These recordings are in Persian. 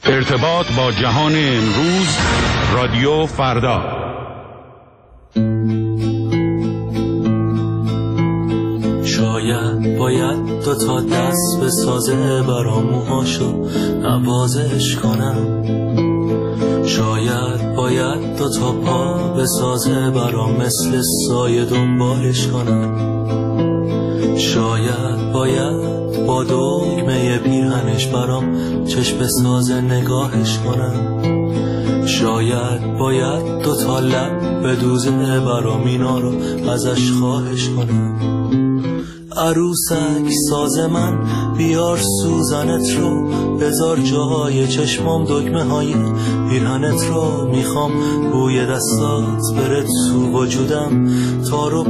ارتباط با جهان امروز، رادیو فردا. شاید باید دو تا دست به سازه برام موهاشو نوازش کنم. شاید باید دو تا پا به سازه برام مثل سایه دنبالش کنم. شاید باید با دگمه پیرهنش برام چشم به سازه نگاهش کنم. شاید باید دو تا لب به دوزه برام اینا رو ازش خواهش کنم. عروسک ساز من بیار سوزنت رو، بذار جاهای چشمام دگمه های پیرهنت رو. میخوام بوی دستات بره تو وجودم، تارو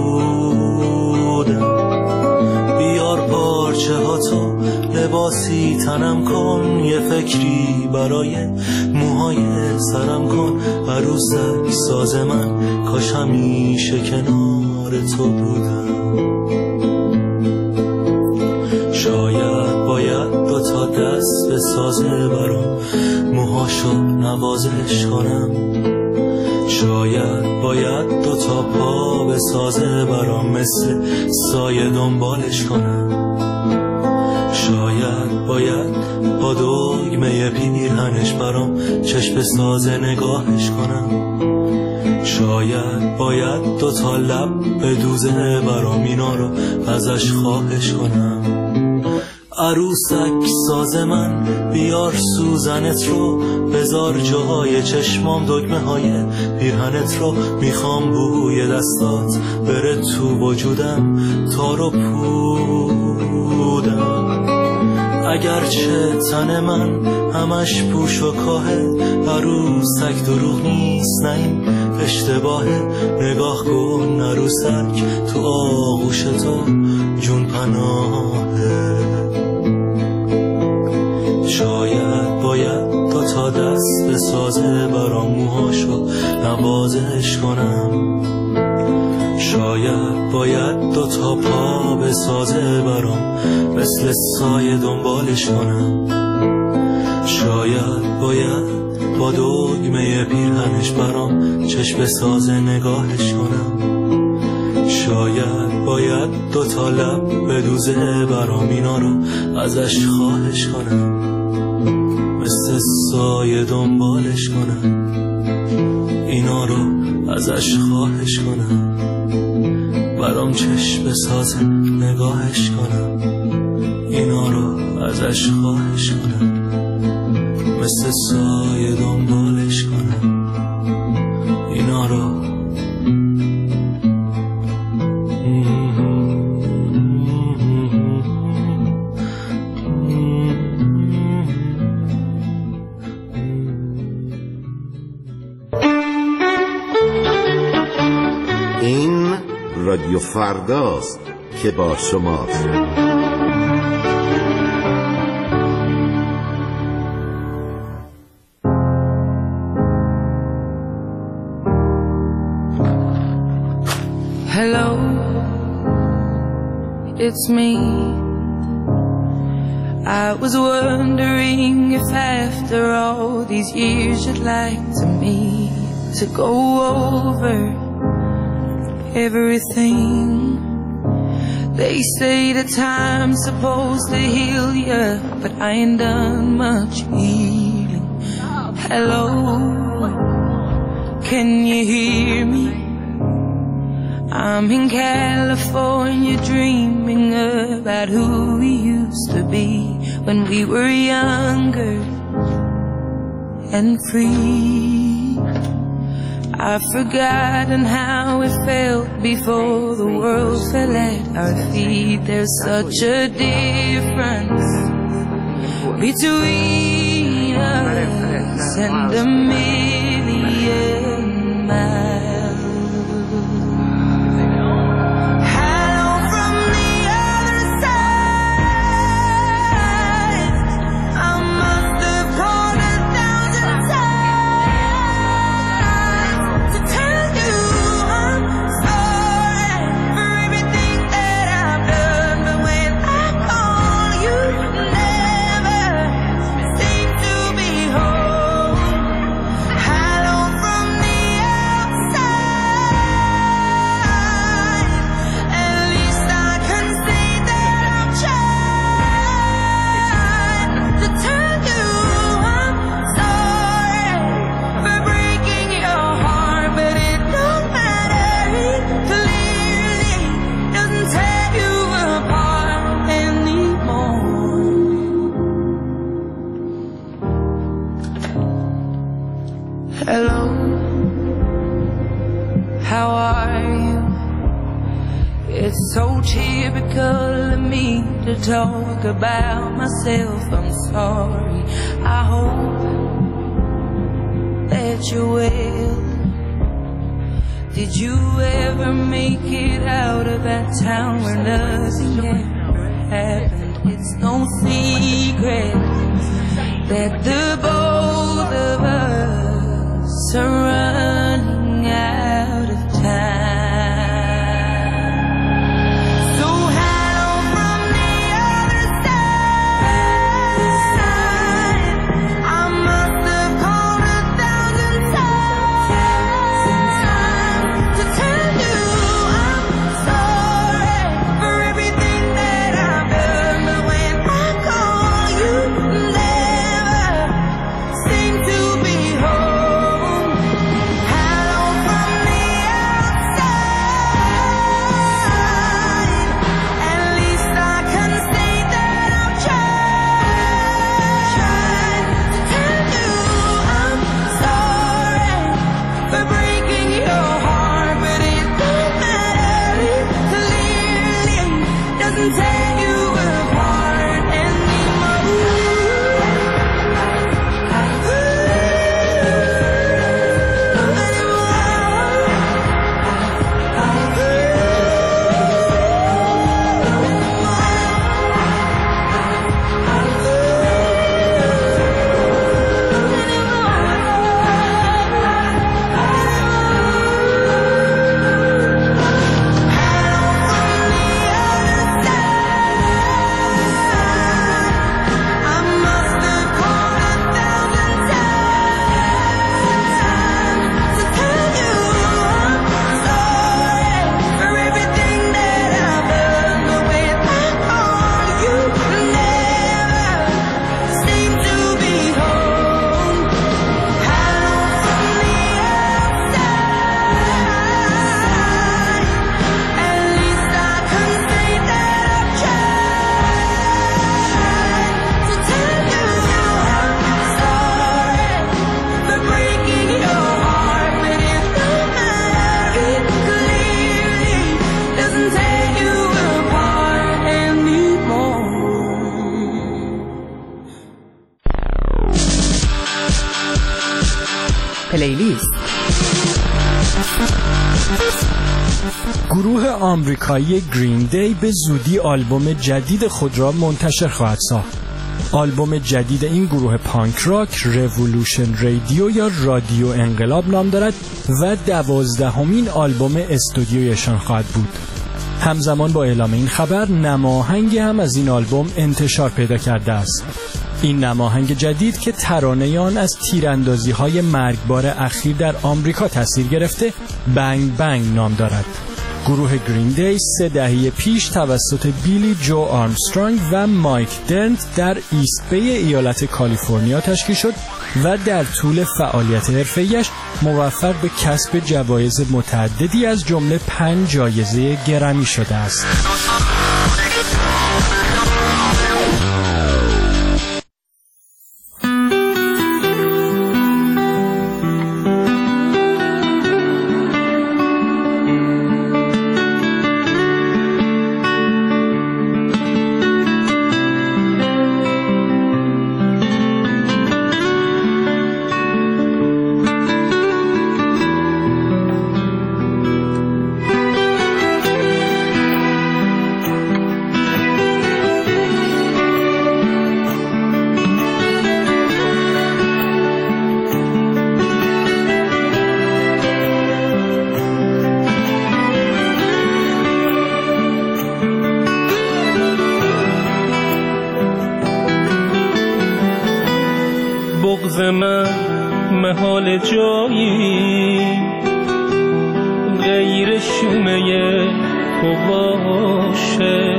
پودم. بیار پارچه ها تو لباسی تنم کن، یه فکری برای موهای سرم کن. عروسک ساز من کاش همیشه کنار تو بودم. شاید باید دو تا دست به سازه برام موهاشو نوازش کنم. شاید باید دو تا پا به سازه برام مثل سایه دنبالش کنم. شاید باید با دگمه پیرهنش برام چشم به سازه نگاهش کنم. شاید باید دو تا لب به دوزه برام اینا رو ازش خواهش کنم. عروسک ساز من بیار سوزنت رو، بذار جاهای چشمام دگمه های پیرهنت رو. میخوام بوی دستات بره تو وجودم، تارو پودم. اگرچه تن من همش پوش و کاهه، عروسک دروغ نیست نه این اشتباهه. نگاه کن عروسک تو آغوش تو جون پناهه. شاید باید دو تا دست به سازه برام موهاشو نوازش کنم. شاید باید دو تا پا به سازه برام مثل سایه دنبالش کنم. شاید باید با دگمه پیرهنش برام چشم به سازه نگاهش کنم. شاید باید دو تا لب به دوزه برام اینا رو ازش خواهش کنم. مثل سایه دنبالش کنم، اینا رو ازش خواهش کنم. برام چشم بسازه نگاهش کنم، اینا رو ازش خواهش کنم. مثل سایه دنبالش کنم، اینا رو. رادیو فرداست که با شماست. Hello, it's me. I was wondering if after all these years you'd like to me to go over everything. They say that time's supposed to heal ya, but I ain't done much healing. Hello, can you hear me? I'm in California dreaming about who we used to be when we were younger and free. I've forgotten how it felt before the world fell at our feet. There's such a difference between us and a million miles. Hello from the other side. I must have called 1,000 times to tell you I'm sorry for everything that I've done. But when I call, you never seem to be Hello, how are you? It's so typical of me to talk about myself. I'm sorry. I hope that you're well. Did you ever make it out of that town where nothing ever happened? It's no secret that the both of us are running out of time. So hello from the other side. I must have called 1,000 times to tell you I'm sorry for everything that I've done. But when I call, you never seem to be home. Hello from the outside. At least I can say that I've tried to tell you I'm sorry for breaking your heart. But it don't matter, it clearly doesn't tear you apart anymore. I must have called 1,000 times to tell you I'm sorry for everything that I've done. But when I call, you never seem to be home. Hello from the outside. At least I can say that I've tried to tell you I'm sorry for breaking your heart. But it don't matter, it clearly doesn't tear you apart anymore. پلیلیست. گروه آمریکایی گرین دی به زودی آلبوم جدید خود را منتشر خواهد ساخت. آلبوم جدید این گروه پانک راک رولوشن رادیو یا رادیو انقلاب نام دارد و 12مین آلبوم استودیویشان خواهد بود. همزمان با اعلام این خبر نماهنگی هم از این آلبوم انتشار پیدا کرده است. این نماهنگ جدید که ترانه آن از تیراندازی‌های مرگبار اخیر در آمریکا تاثیر گرفته بنگ بنگ نام دارد. گروه گرین دی 3 دهه پیش توسط بیلی جو آرمسترانگ و مایک درنت در ایست بی ایالت کالیفرنیا تشکیل شد و در طول فعالیت حرفه‌ایش موفق به کسب جوایز متعددی از جمله 5 جایزه گرمی شده است. بغض من محال جایی غیر شومه تو باشه،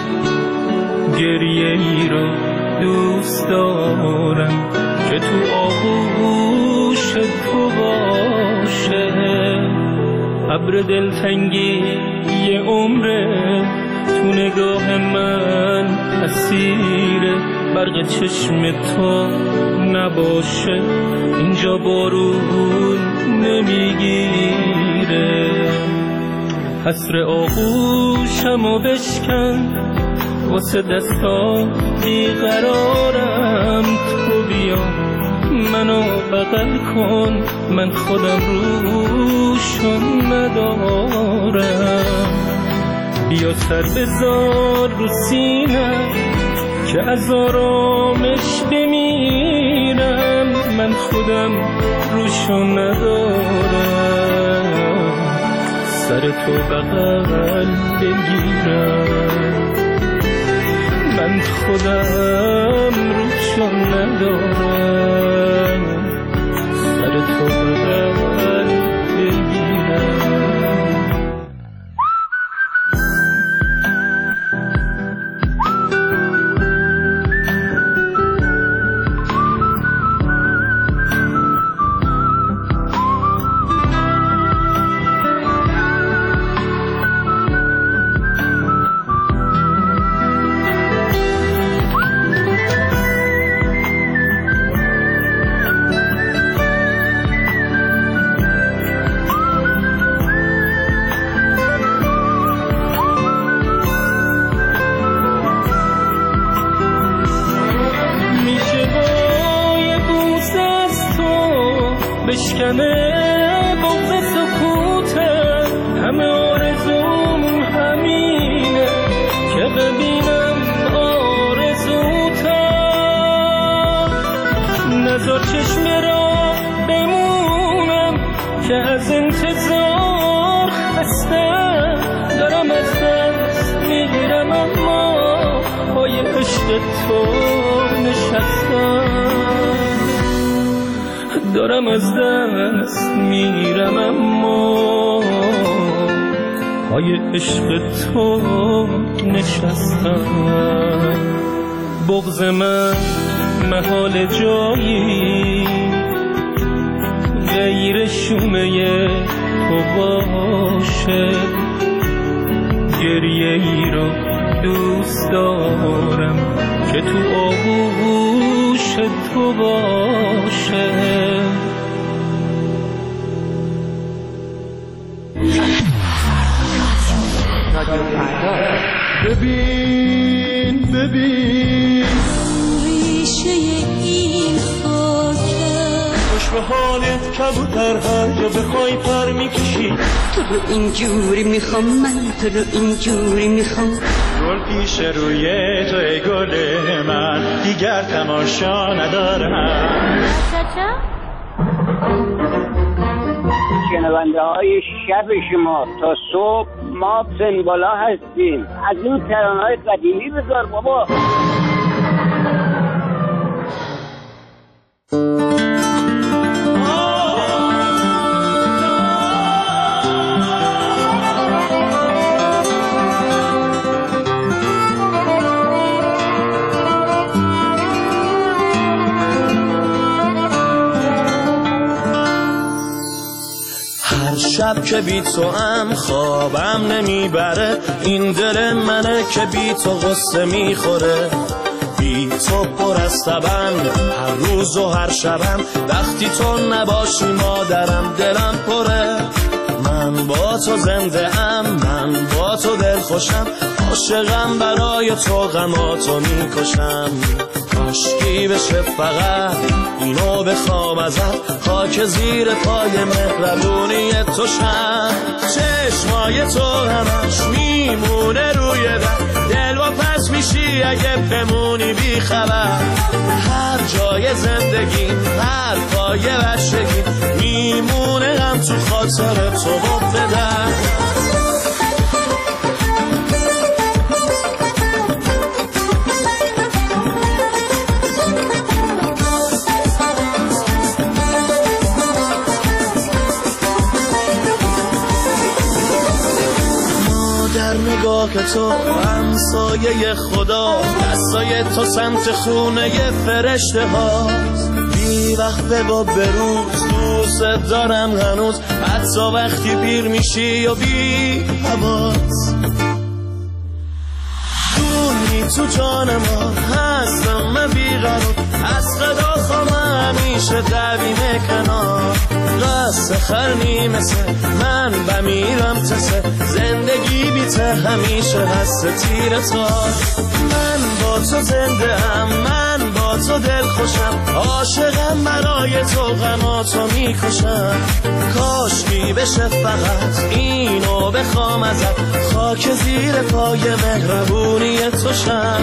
گریه ای رو دوست دارم که تو آغوش تو باشه. ابر دلتنگی یه عمره تو نگاه من اسیره، برق چشم تو نباشه اینجا بارون نمیگیره. حسر آغوشمو بشکن واسه دستا بیقرارم، تو بیا منو بغل کن، من خودم روشون ندارم. بیا سر بذار رو سینم که از آرامش بمیرم، من خودم روشون ندارم. سر تو بغل بگیرم، من خودم روشون ندارم. سر تو بغل بگیرم. بشکنه بغض سکوتم، همه آرزوم همینه که ببینم آرزوتم. نذار چشم را بمونم که از انتظار خستم، دارم از دست میگیرم اما پای عشق تو نشستم. دارم از دست میرم اما پای عشق تو نشستم. بغض من محال جایی غیر شومه تو باشه، گریه ای را دوست دارم که تو آغوش تو باشه. ببین ریشه این خاکه، خوش به حالت کبوتر هر جا بخوای پر میکشی. تو رو اینجوری میخوام، من تو رو اینجوری میخوام. گل پیش روی توی گل من، دیگر تماشا ندارم. شنونده های شب شما تا صبح ما سنبالا هستیم. از این ترانه‌های قدیمی بذار بابا. شب که بی تو هم خوابم نمیبره، این دل منه که بی تو غصه میخوره. بی تو پر از تبم هر روز و هر شبم، وقتی تو نباشی مادرم دلم پره. من با تو زنده ام، من با تو دل خوشم، عاشقم برای تو غماتو میکشم. کاشکی بشه فقط اینو بخوام ازت، خاک زیر پای مهربونی تو شم. چشمای تو همش میمونه روی دل و پس میشی اگه بمونی بی خبر. هر جای زندگی هر پای بچگی میمونه غم تو خاطر تو بدن. نگاه تو همسایه خدا، دستای تو سمت خونه فرشته هاست. بی وقفه و بروز دوست دارم هنوز، حتی وقتی پیر میشی و بی حواس. دور تو جان ما هستم من بیقرار از خدا خوام همیشه دویم کنار قصد خرنی مثل من بمیرم تسه زندگی بیته همیشه هست تیر تار من با تو زنده ام من با تو دل خوشم عاشقم برای تو غماتو میکشم کاشکی بشه فقط اینو بخوام ازت خاک زیر پای مهربونی تو شم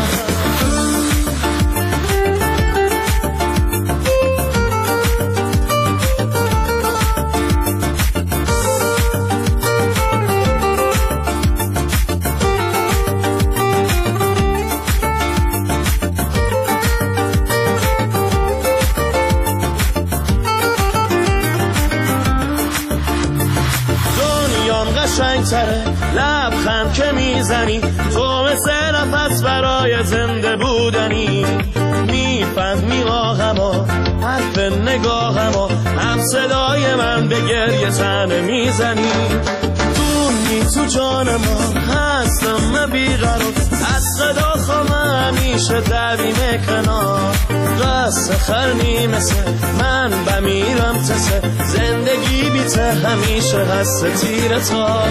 قشنگ‌تره لبخند که میزنی تو مثل نفس برای زنده بودنی میفهمی آهما حرف نگاهما هم صدای من به گریه تنه میزنی دونی تو جان ما هستم من بیقرار از خدا خوام همیشه دویم کنار قصد خرنی مثل من بمیرم تسه زندگی بیته همیشه هست تیر تا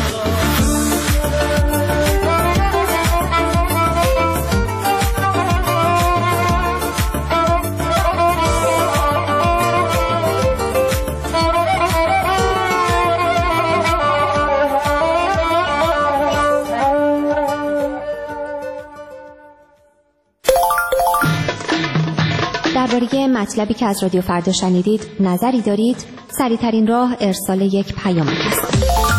درباره مطلبی که از رادیو فردا شنیدید نظری دارید؟ سریع‌ترین راه ارسال یک پیامک است.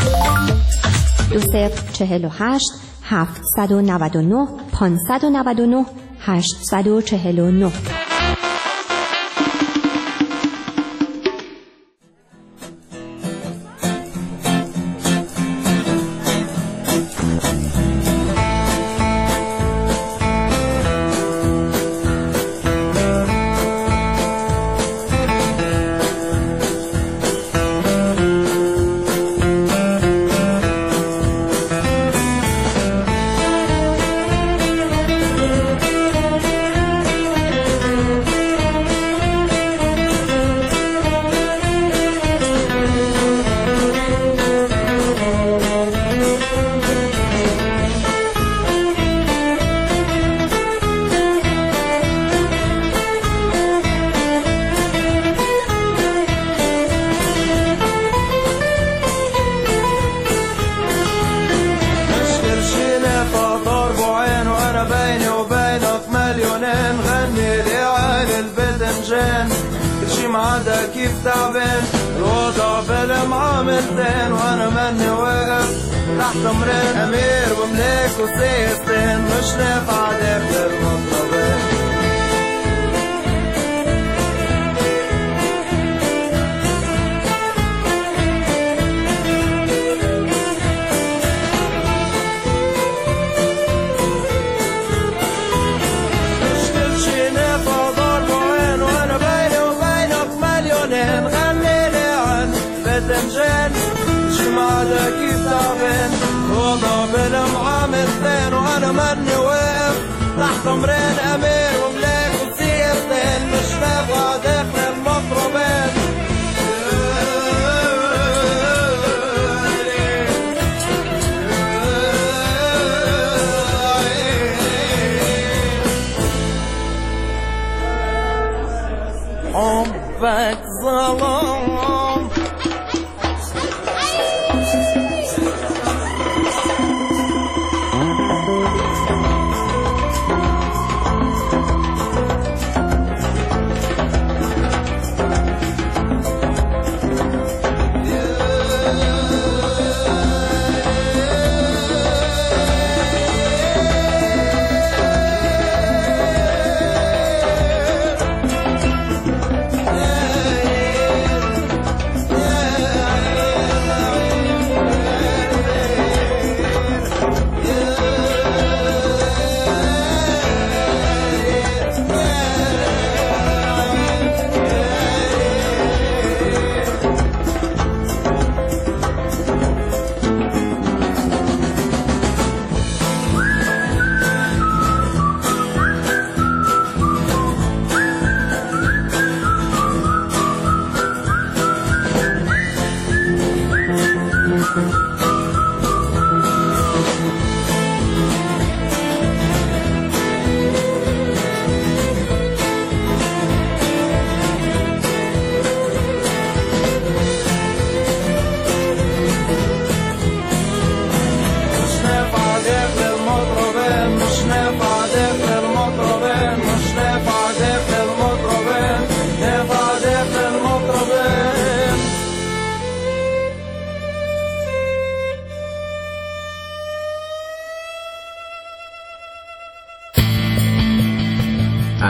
2048 799 599 849.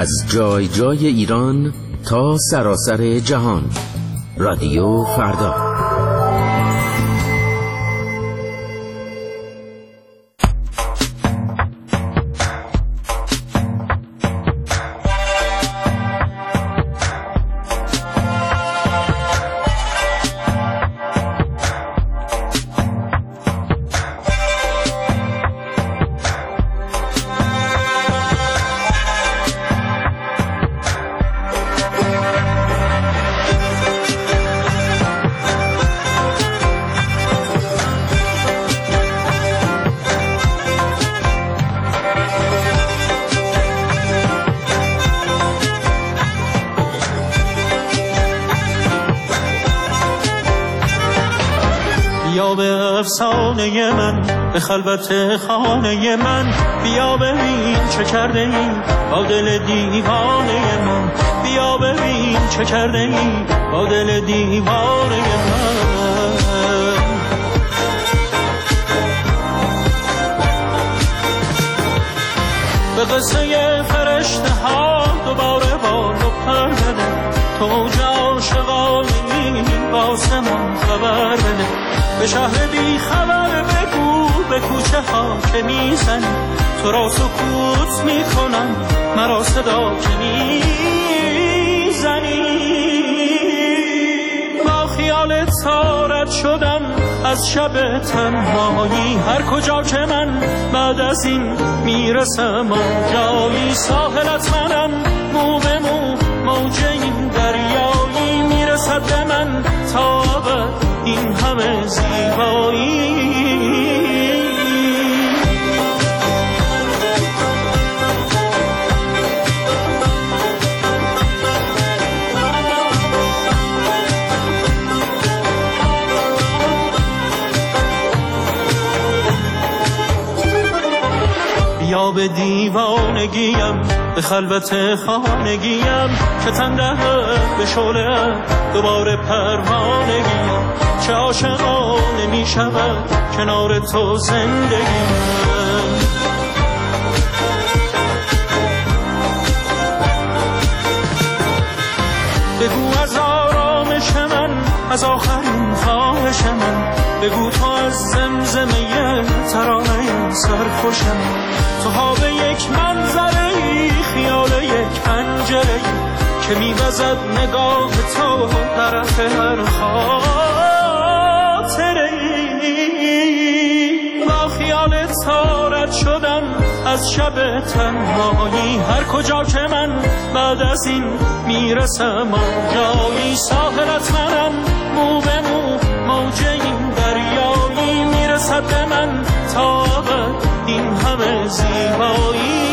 از جای جای ایران تا سراسر جهان. رادیو فردا. بیا به افسانه من، به خلوت خانه من، بیا ببین چه کرده ای با دل دیوانه من، بیا ببین چه کرده ای با دل دیوانه من. به قصه فرشته ها دوباره بال و پر بده، تو اوج عاشقانی واسه من خبر بده. به شهر بی خبر بگو به کوچه ها که میزنی، تو را سکوت میکنم مرا صدا که میزنی. با خیال تارت شدم از شب تنهایی، هر کجا که من بعد از این میرسم آنجایی. ساحلت منم مو به مو، موج این دریایی میرسد به من تا ابد این همه زیبایی. بیا به دیوانگیم، به خلوت خانگیم، که تنده به شعله دوباره پروانگیم. چه عاشقانه می شود کنار تو زندگیم. بگو از آرامش من، از آخرین خواهش من، بگو تو از زمزمه ترانه سرخوش من. تو ها به یک منظره، خیال یک پنجره که می‌وزد نگاه تو طرف هر خاطره. با خیال تارت شدم از شب تنهایی، هر کجا که من بعد از این میرسم آنجایی. ساحلت منم مو به مو، موج این دریایی میرسد به من تا ابد این همه زیبایی.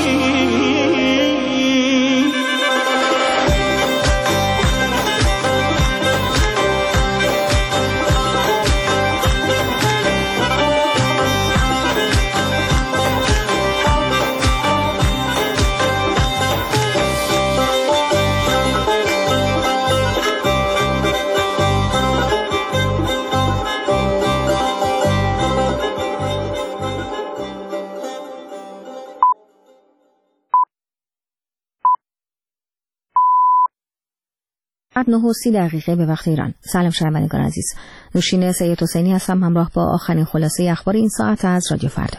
ساعت 9:30 به وقت ایران. سلام شنوندگان عزیز. نوشین سید حسینی هستم، همراه با آخرین خلاصه اخبار این ساعت از رادیو فردا.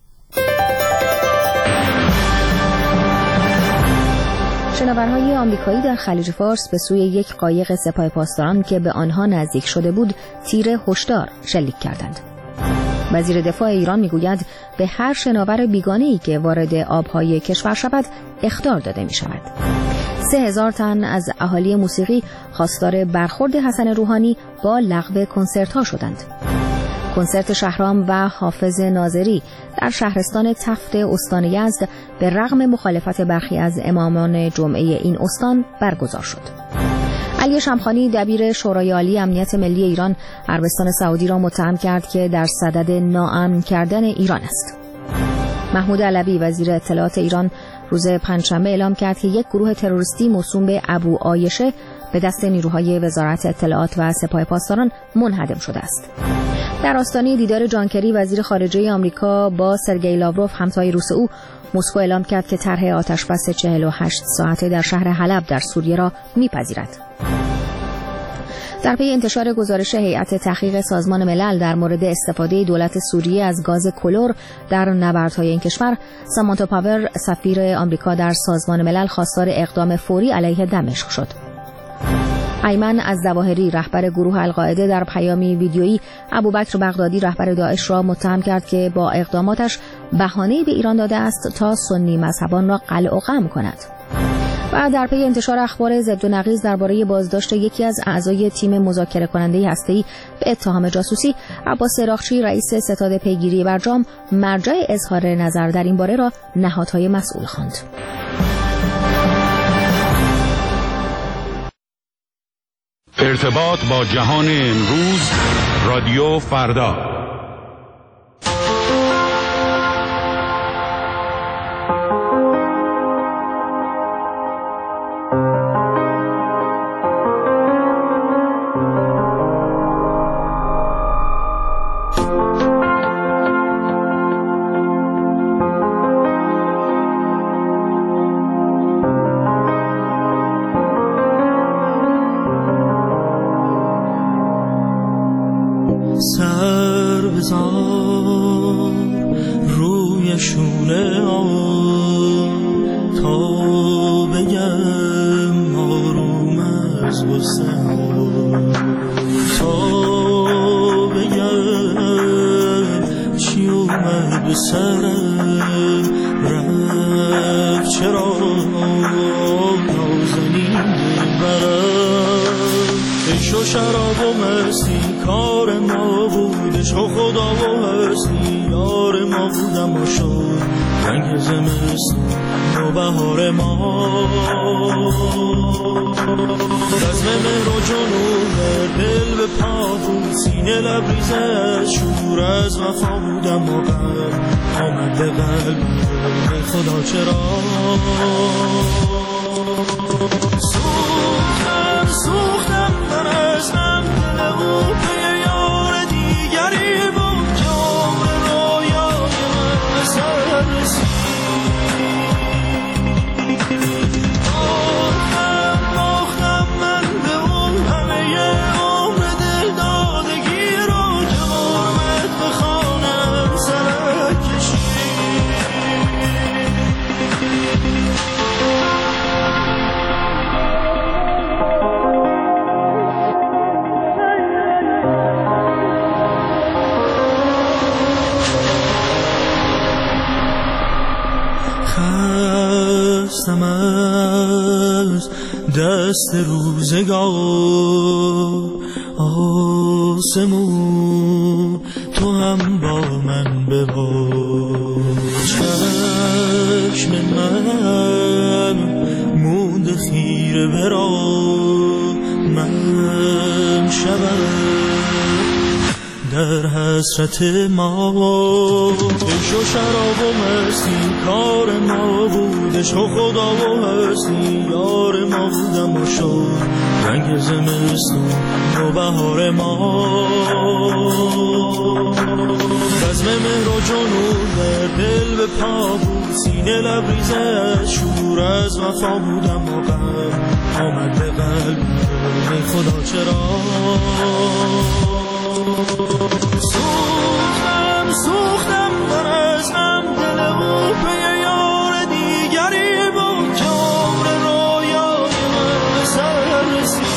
شناورهای آمریکایی در خلیج فارس به سوی یک قایق سپاه پاسداران که به آنها نزدیک شده بود تیر هشدار شلیک کردند. وزیر دفاع ایران میگوید به هر شناور بیگانه‌ای که وارد آبهای کشور شود اخطار داده می شود. 3000 تن از اهالی موسیقی خواستار برخورد حسن روحانی با لغو کنسرت ها شدند. کنسرت شهرام و حافظ ناظری در شهرستان تفت استان یزد به رغم مخالفت برخی از امامان جمعه این استان برگزار شد. علی شمخانی دبیر شورای عالی امنیت ملی ایران عربستان سعودی را متهم کرد که در صدد ناامن کردن ایران است. محمود علوی وزیر اطلاعات ایران روز پنجشنبه اعلام کرد که یک گروه تروریستی موسوم به ابو عایشه به دست نیروهای وزارت اطلاعات و سپاه پاسداران منهدم شده است. در آستانه دیدار جان کری وزیر خارجه آمریکا با سرگئی لاوروف همتای روس او مسکو اعلام کرد که طرح آتشبس 48 ساعته در شهر حلب در سوریه را می‌پذیرد. در پی انتشار گزارش هیئت تحقیق سازمان ملل در مورد استفاده دولت سوریه از گاز کلور در نبردهای این کشور، سامانتا پاور سفیر آمریکا در سازمان ملل خواستار اقدام فوری علیه دمشق شد. ایمن الظواهری رهبر گروه القاعده در پیامی ویدیویی ابوبکر بغدادی رهبر داعش را متهم کرد که با اقداماتش بهانه‌ای به ایران داده است تا سنی مذهبان را قلع و قم کند. و در پی انتشار اخبار ضد و نقیض درباره بازداشت یکی از اعضای تیم مذاکره کننده هسته‌ای به اتهام جاسوسی، عباس سراخچی رئیس ستاد پیگیری برجام مرجع اظهار نظر در این باره را نهادهای مسئول خواند. ارتباط با جهان امروز، رادیو فردا. سر بزار روی شونه تا بگم آروم از غصه تا بگم چی اومد به سرم رفت چرا نازنین برم عشق و شراب و مستی کار ما بود، عشق و خدا و هستی یار ما بودم و شد رنگ زمستون و بهار ما. رزم مهر و جنون دل به پا بود، سینه لبریز از شور از وفا بودم و غم آمد به قلب خدا چرا سوختم برسنم دل او به یار دیگری بود که عمر رویای من به سر رسید. باختم من به اون همه عمر دل دادگی رو که غربت به خانم سرک کشید. خستم از دست روزگار آسمون تو هم با من ببار. چشم من مونده خیره برا من شبم در حسرت ما. عشق و شراب و مستی کار ما بود، عشق و خدا و هستی یار ما بودم و شد رنگ زمستون و بهار ما. رزم مهر و جنون دل به پا بود، سینه لبریز از شور از وفا بودم و غم آمد به قلب خدا چرا سوختم برسنم دل او به یار دیگری بود که عمر رویای من به سر رسید.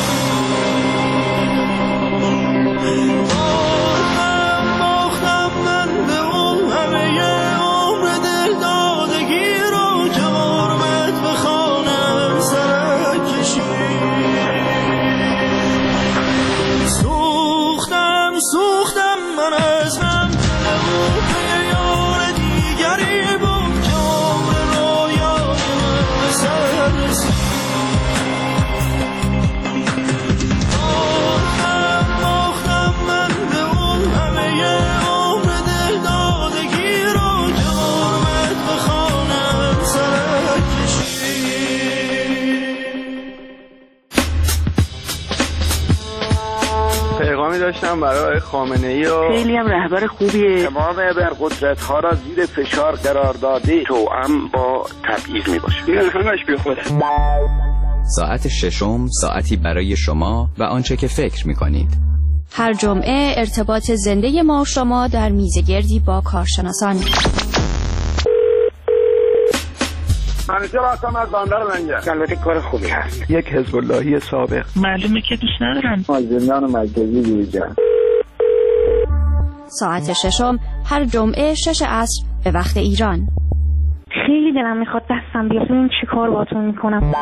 باختم من به اون همه عمر دل دادگی رو که غربت به خانم سرک کشید. سوختم پیغامی داشتم برای خامنه‌ای و خیلی هم رهبر خوبیه. تمام ابرقدرت‌ها را زیر فشار قرار داده توأم با تبعیض میباشه. این همش بیخوده. ساعت ششم ساعتی برای شما و آنچه که فکر می‌کنید. هر جمعه ارتباط زنده ما و شما در میزگردی با کارشناسان. منیجر هستم از بندر منجر. البته کار خوبی هست. یک حزب اللهی سابق. معلومه که دوست ندارم. زندان مرکزی جوجان. ساعت ششم هر جمعه 6 عصر به وقت ایران. خیلی دلم میخواد دستم بیاد ببینم چی کار باهاتون میکنم.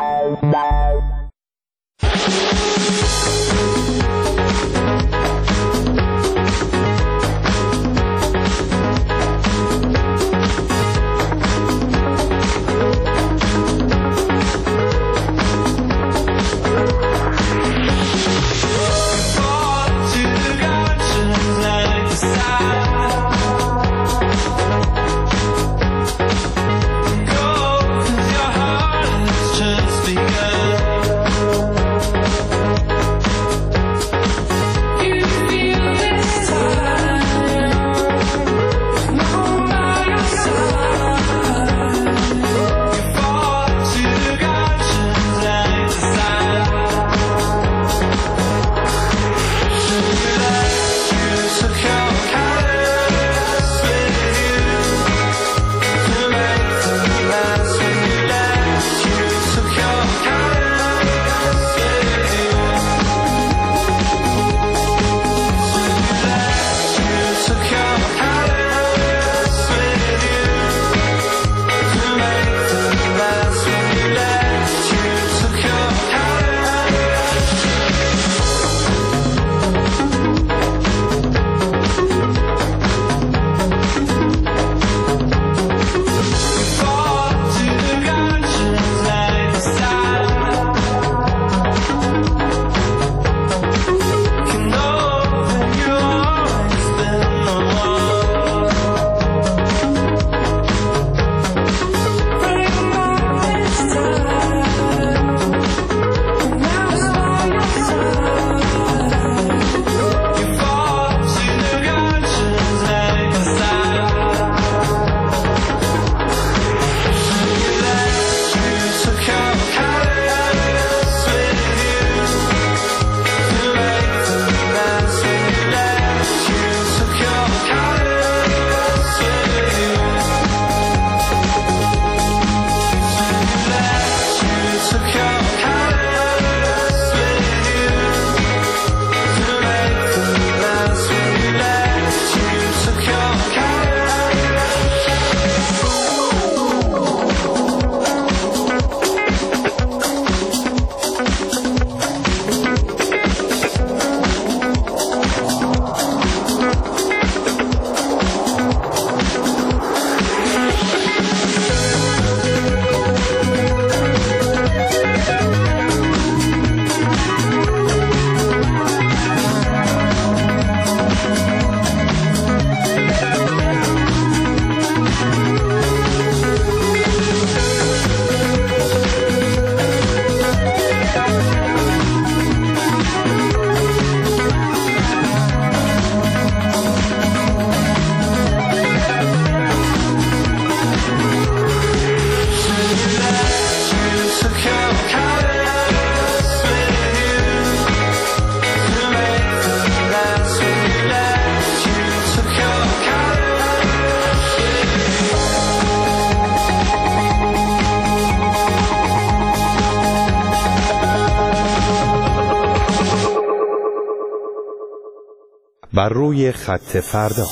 بر روی خط فردا.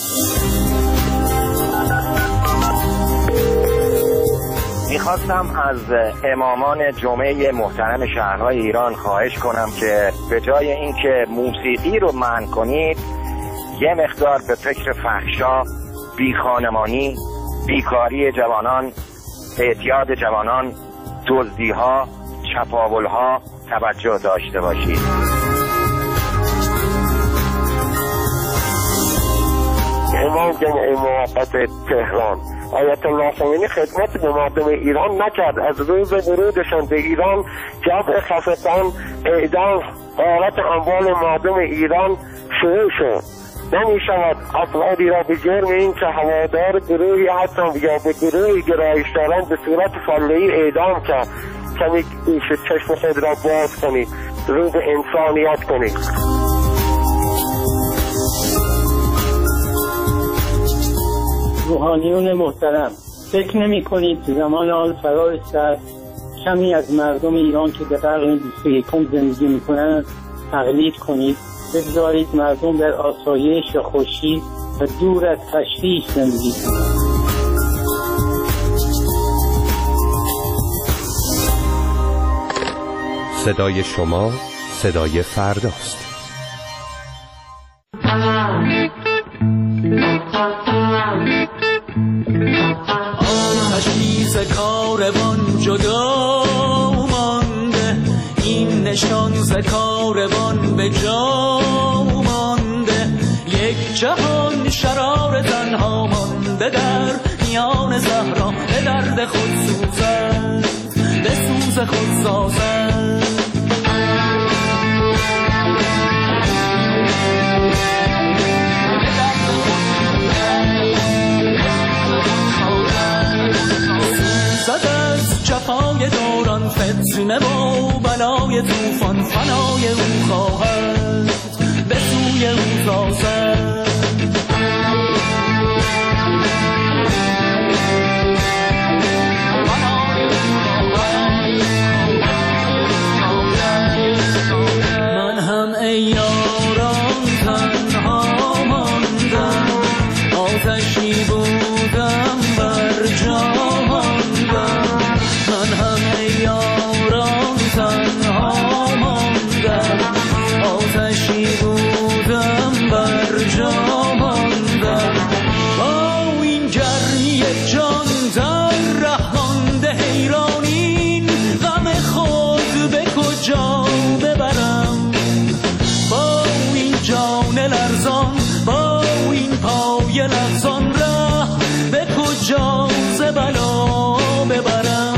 میخواستم از امامان جمعه محترم شهرهای ایران خواهش کنم که به جای اینکه موسیقی رو منع کنید یه مقدار به فکر فحشا، بیخانمانی، بیکاری جوانان، اعتیاد جوانان، دزدی‌ها، چپاول‌ها توجه داشته باشید. امام جمعه موقت تهران آیت الله خمینی خدمت به مردم ایران نکرد. از روز ورودشان به ایران جمع خفتان، اعدام، غارت اموال مردم ایران شروع شد. نمی شود افرادی را به جرم این که هوادار گروهی هستند یا به گروهی گرایش دارند به صورت فاله‌ای اعدام کرد. کمی چشم خود را باز کنید، رو به انسانیت کنید. روحانیون محترم، فکر نمی کنید زمان آن فرا رسیده کمی از مردم ایران که به قرن 21 زندگی می کنند تقلید کنید؟ بگذارید مردم در آسایش و خوشی و دور از تشویش زندگی کنند. صدای شما صدای فرداست. آتشیز کاروان جدا مانده، این نشان ز کاروان به جا مانده. یک جهان شرار تنها مانده در میان صحرا، به درد خود سوزد، به سوز خود سازد. جفای دوران فتنه و بلای طوفان، فنای او خواهد به سوی او سازد. من هم ای یاران تنها ماندم، آتشی بودم بر جا ماندم. من هم ای یاران تنها ماندم، آتشی بودم بر جا ماندم. با این گرمی جان در ره مانده حیرانین، غم خود به کجا ببرم؟ با این جان لرزان، با این پای لرزان، ره به کجا ز بلا ببرم؟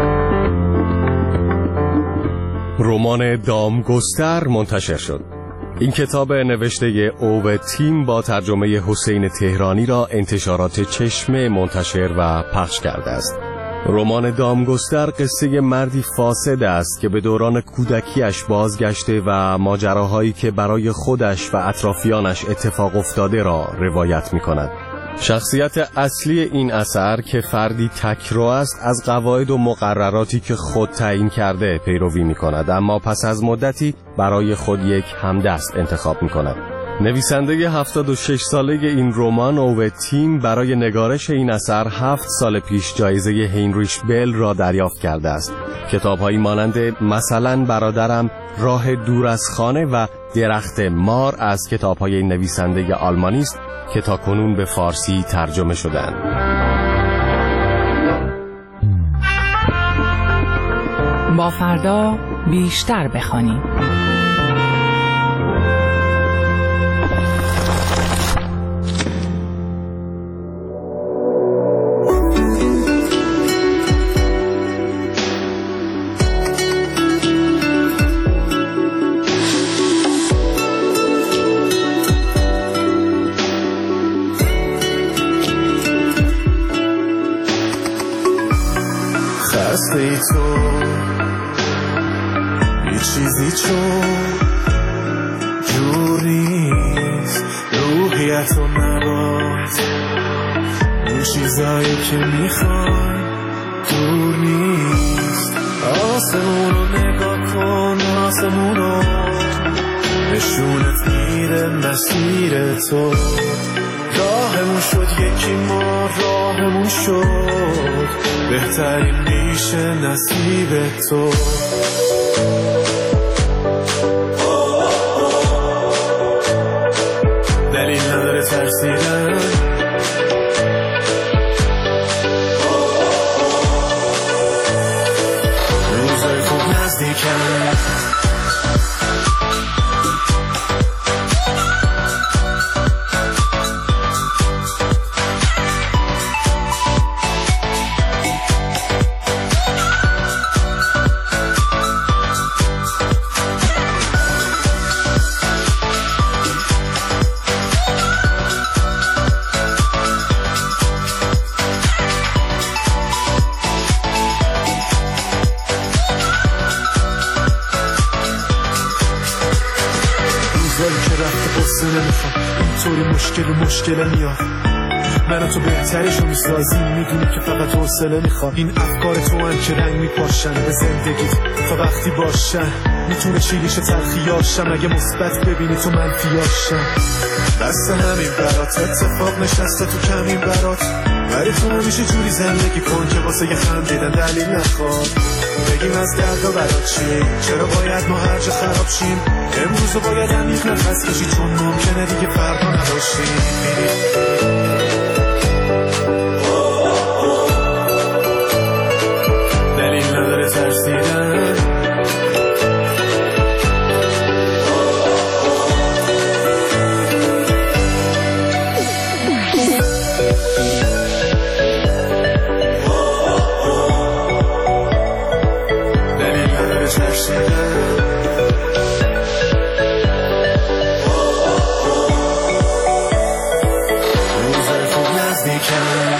رمان دامگستر منتشر شد. این کتاب نوشته اوو تیم با ترجمه حسین تهرانی را انتشارات چشمه منتشر و پخش کرده است. رمان دامگستر قصه مردی فاسد است که به دوران کودکیش بازگشته و ماجراهایی که برای خودش و اطرافیانش اتفاق افتاده را روایت می کند. شخصیت اصلی این اثر که فردی تکرو است از قواعد و مقرراتی که خود تعیین کرده پیروی می کند، اما پس از مدتی برای خود یک همدست انتخاب می کند. نویسنده 76 ساله این رمان اوو تیم برای نگارش این اثر 7 سال پیش جایزه هینریش بل را دریافت کرده است. کتاب‌هایی مانند مثلا برادرم، راه دور از خانه و درخت مار از کتاب‌های این نویسنده آلمانی است که تاکنون به فارسی ترجمه شدند. با فردا بیشتر بخوانیم. خسته ای تو یه چیزی چون جور نیست، روحیتو نباز، اون چیزایی که میخوای دور نیست. آسمونو نگاه کن، آسمونو نشونت میره مسیر تو. راهمون شد یکی، ما راهمون شد بهترین میشه نصیب تو. دلیل نداره ترسیدن، روزای خوب نزدیکن. مشکل میاد، من تو بهترشو میسازیم، میدونی که فقط حوصله میخواد. این افکار تو هم که رنگ میپاشن به زندگیت تا وقتی باشن. میتونه چیلیش تلخیاشم اگه مثبت ببینی تو منفیاشم. دست همین برات اتفاق نشسته تو کمین برات، ولی تو همیشه جوری زندگی کن که واسه یه خندیدن دلیل نخواد. بگیم از دردا برات چی، چرا باید ما هر جا خراب شیم. امروزو باید عمیق نفس کشی چون ممکنه دیگه فردا نباشیم. دلیل نداره ترسیدن، دلیل نداره ترسیدن. روزای خوب نزدیکن.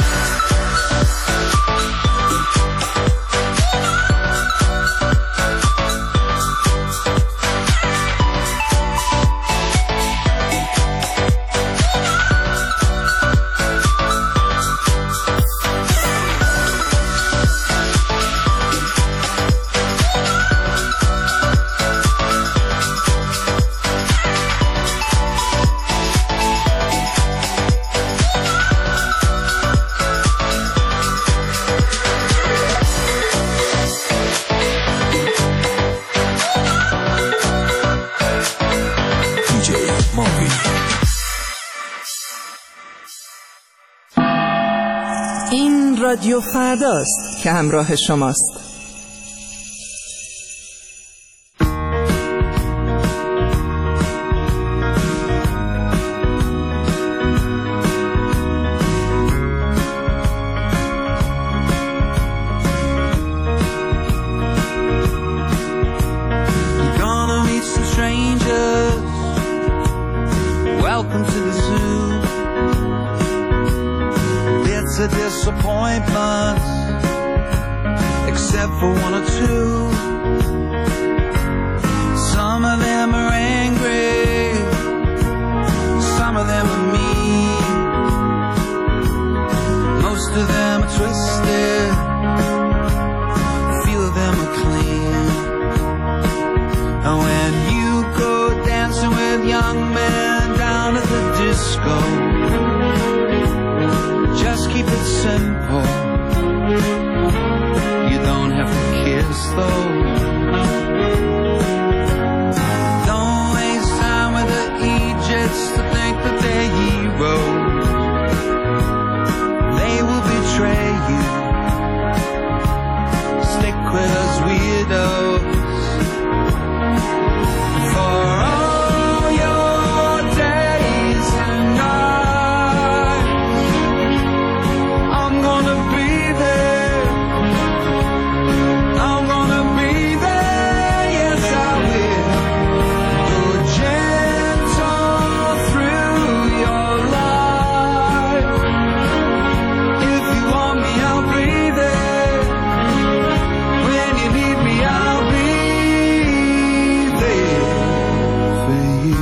این رادیو فرداست که همراه شماست. disappointments, except for one or two. Some of them are angry, some of them are mean, most of them are twisted, a few of them are clean. And when you go dancing with young men down at the disco, just keep it simple. You don't have to kiss though. Don't waste time with the Egypts to think that they're heroes. They will betray you. Stick with us weirdos. For all your days and nights, I'm gonna be there. I'm gonna be there, yes I will. Go gentle through your life. If you want me, I'll be there. When you need me, I'll be there for you.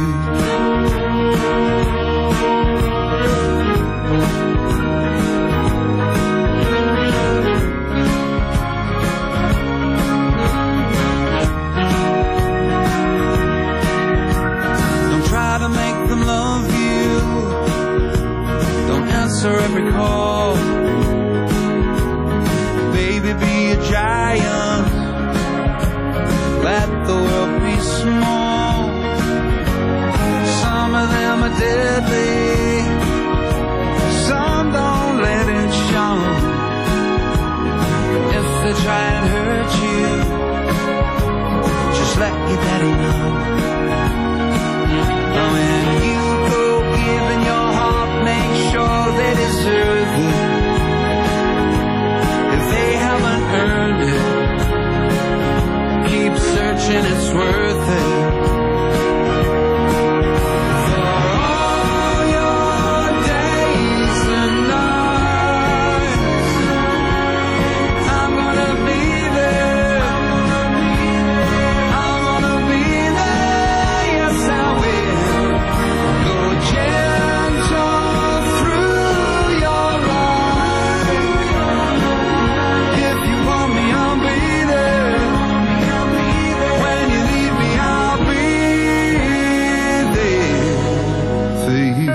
Don't try to make them love you. Don't answer every call. Baby, be a giant. Let the world be small. Some of them are deadly, some don't let it show. If they try and hurt you, just let your daddy know. And when you go giving your heart, make sure they deserve you. If they haven't earned it, keep searching, it's worth it. For all your days and nights, I'm gonna be there. I'm gonna be there, yes I will. Go gentle through your life. If you want me, I'll be there. When you need me, I'll be there for you.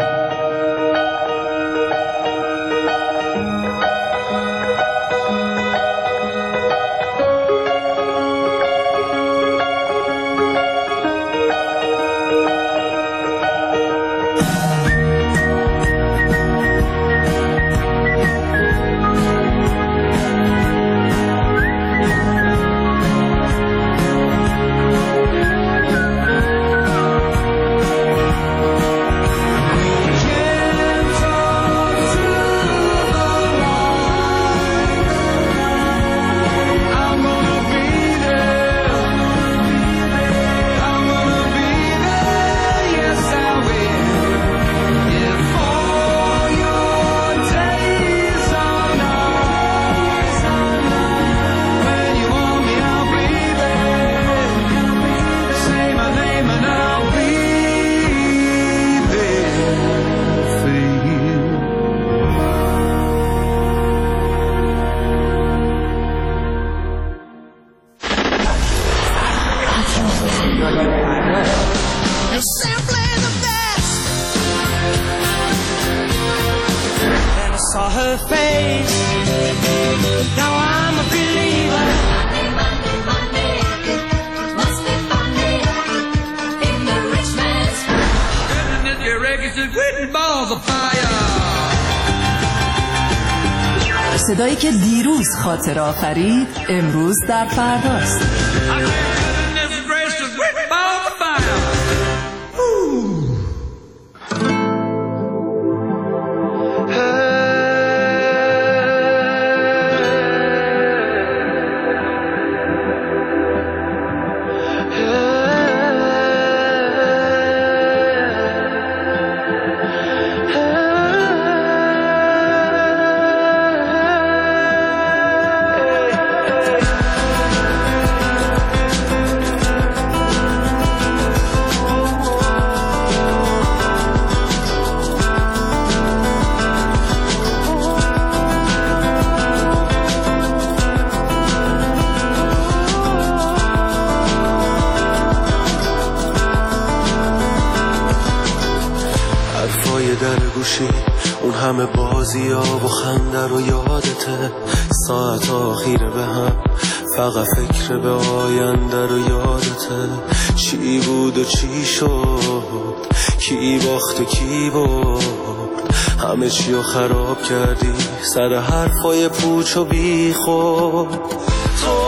You're simply the best. Then I saw her face. Now I'm a believer. Must be funny in the rich man's balls of fire. صدایی که دیروز خاطر آفرید امروز در فرداست. باشی. اون همه بازی ها و خنده رو یادته، ساعت آخیره به هم فقط فکر به آینده رو یادته. چی بود و چی شد، کی باخت و کی برد، همه چی رو خراب کردی سر حرفای پوچ و بی خود. تو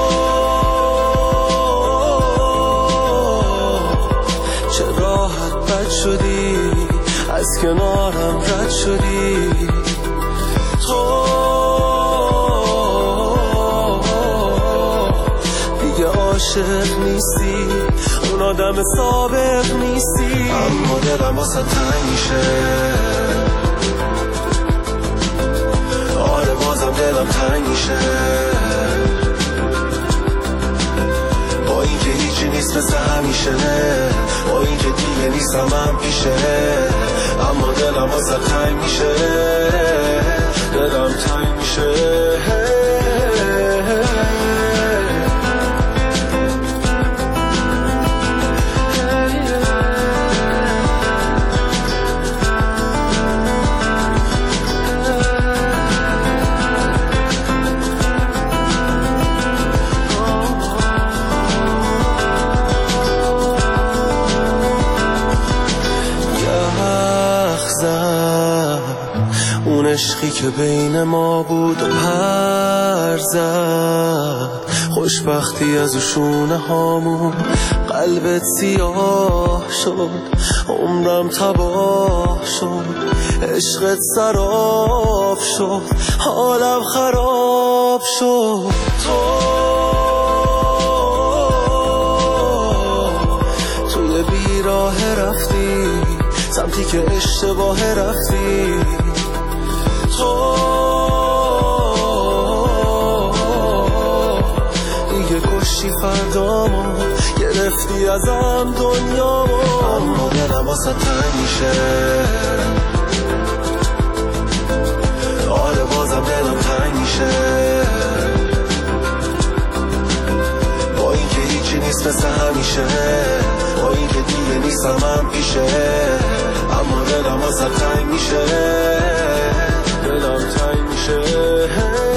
چه راحت بد شدی، از کنارم رد شدی. تو دیگه عاشق نیستی، اون آدم سابق نیستی. اما دلم واسه تنگ میشه، آره بازم دلم تنگ میشه. با اینکه هیچی نیست مثل همیشه، با اینکه دیگه نیستم من پیشه، اما دلم واسه تنگ میشه، دلم تنگ میشه. اون عشقی که بین ما بود و پر زد، خوشبختی از شونه هامون قلبت سیاه شد، عمرم تباه شد، عشقت سراب شد، حالم خراب شد. توی بیراه رفتی سمتی که اشتباه رفتی. تو دیگه کشتی فردامو، گرفتی ازم دنیامو. اما دلم واسه تنگ میشه، آره بازم دلم تنگ میشه. با اینکه هیچی نیست مثل همیشه، با اینکه دیگه نیستم من پیشه، اما دلم واسه تنگ میشه، دلم تنگ میشه.